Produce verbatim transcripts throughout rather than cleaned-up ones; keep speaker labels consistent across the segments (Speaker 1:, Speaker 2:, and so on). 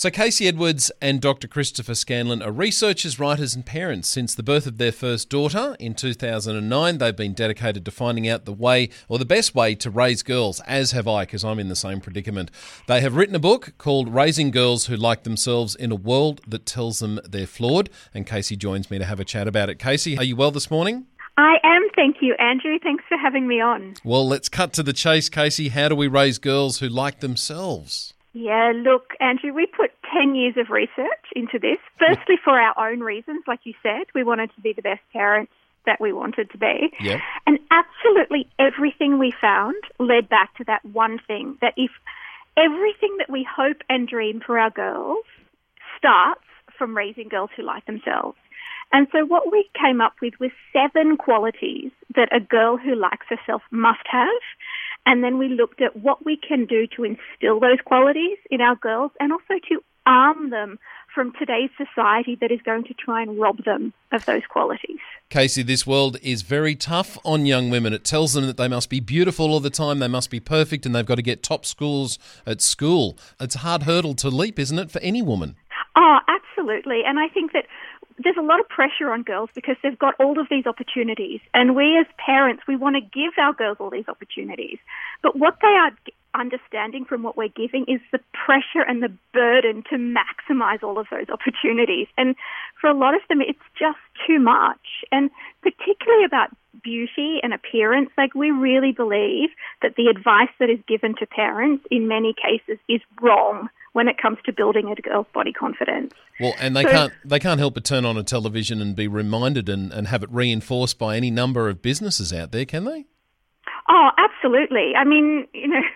Speaker 1: So Casey Edwards and Doctor Christopher Scanlon are researchers, writers and parents. Since the birth of their first daughter in two thousand nine, they've been dedicated to finding out the way, or the best way, to raise girls, as have I, because I'm in the same predicament. They have written a book called Raising Girls Who Like Themselves in a World That Tells Them They're Flawed, and Casey joins me to have a chat about it. Casey, are you well this morning?
Speaker 2: I am, thank you, Andrew. Thanks for having me on.
Speaker 1: Well, let's cut to the chase, Casey. How do we raise girls who like themselves?
Speaker 2: Yeah, look, Andrew, we put ten years of research into this. Firstly, for our own reasons, like you said. We wanted to be the best parents that we wanted to be.
Speaker 1: Yep.
Speaker 2: And absolutely everything we found led back to that one thing, that if everything that we hope and dream for our girls starts from raising girls who like themselves. And so what we came up with was seven qualities that a girl who likes herself must have. And then we looked at what we can do to instill those qualities in our girls and also to arm them from today's society that is going to try and rob them of those qualities.
Speaker 1: Casey, this world is very tough on young women. It tells them that they must be beautiful all the time, they must be perfect, and they've got to get top scores at school. It's a hard hurdle to leap, isn't it, for any woman?
Speaker 2: Oh, absolutely. And I think that there's a lot of pressure on girls because they've got all of these opportunities. And we as parents, we want to give our girls all these opportunities. But what they are understanding from what we're giving is the pressure and the burden to maximize all of those opportunities. And for a lot of them, it's just too much. And particularly about beauty and appearance, like we really believe that the advice that is given to parents in many cases is wrong when it comes to building a girl's body confidence.
Speaker 1: Well, and they so, can't they can't help but turn on a television and be reminded and, and have it reinforced by any number of businesses out there, can they?
Speaker 2: Oh, absolutely. I mean, you know,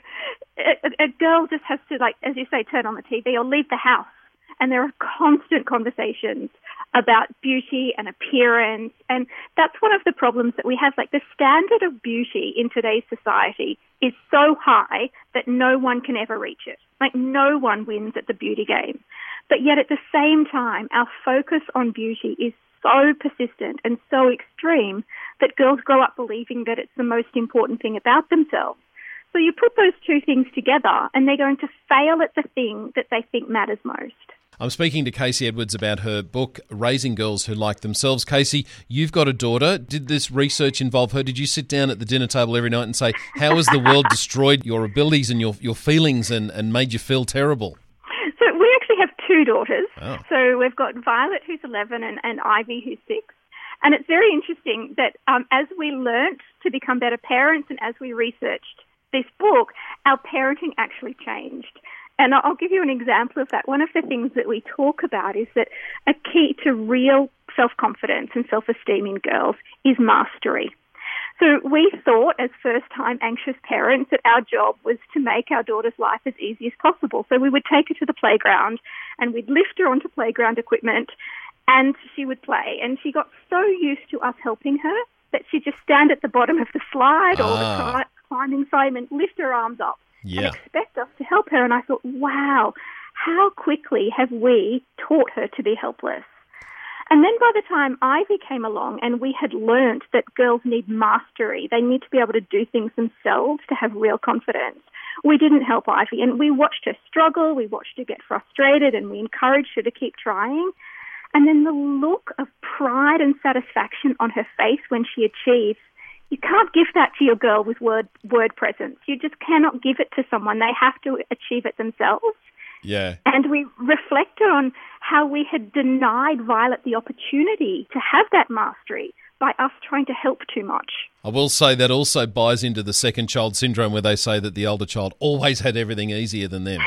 Speaker 2: a, a girl just has to, like, as you say, turn on the T V or leave the house. And there are constant conversations about beauty and appearance. And that's one of the problems that we have. Like, the standard of beauty in today's society is so high that no one can ever reach it. Like, no one wins at the beauty game. But yet at the same time, our focus on beauty is so persistent and so extreme that girls grow up believing that it's the most important thing about themselves. So you put those two things together and they're going to fail at the thing that they think matters most.
Speaker 1: I'm speaking to Casey Edwards about her book, Raising Girls Who Like Themselves. Casey, you've got a daughter. Did this research involve her? Did you sit down at the dinner table every night and say, how has the world destroyed your abilities and your, your feelings and, and made you feel terrible?
Speaker 2: So we actually have two daughters.
Speaker 1: Oh.
Speaker 2: So we've got Violet, who's eleven, and, and Ivy, who's six. And it's very interesting that um, as we learnt to become better parents and as we researched this book, our parenting actually changed. And I'll give you an example of that. One of the things that we talk about is that a key to real self-confidence and self-esteem in girls is mastery. So we thought as first-time anxious parents that our job was to make our daughter's life as easy as possible. So we would take her to the playground and we'd lift her onto playground equipment and she would play. And she got so used to us helping her that she'd just stand at the bottom of the slide ah. or the climbing frame and lift her arms up.
Speaker 1: Yeah.
Speaker 2: And expect us to help her. And I thought, wow, how quickly have we taught her to be helpless? And then by the time Ivy came along and we had learnt that girls need mastery, they need to be able to do things themselves to have real confidence, we didn't help Ivy. And we watched her struggle, we watched her get frustrated, and we encouraged her to keep trying. And then the look of pride and satisfaction on her face when she achieves, you can't give that to your girl with word word presence. You just cannot give it to someone. They have to achieve it themselves.
Speaker 1: Yeah.
Speaker 2: And we reflected on how we had denied Violet the opportunity to have that mastery by us trying to help too much.
Speaker 1: I will say that also buys into the second child syndrome where they say that the older child always had everything easier than them.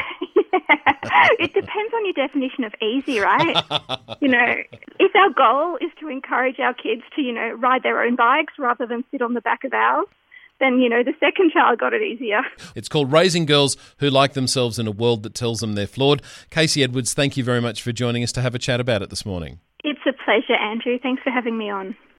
Speaker 2: It depends on your definition of easy, right? You know, if our goal is to encourage our kids to, you know, ride their own bikes rather than sit on the back of ours, then, you know, the second child got it easier.
Speaker 1: It's called Raising Girls Who Like Themselves in a World That Tells Them They're Flawed. Casey Edwards, thank you very much for joining us to have a chat about it this morning.
Speaker 2: It's a pleasure, Andrew. Thanks for having me on.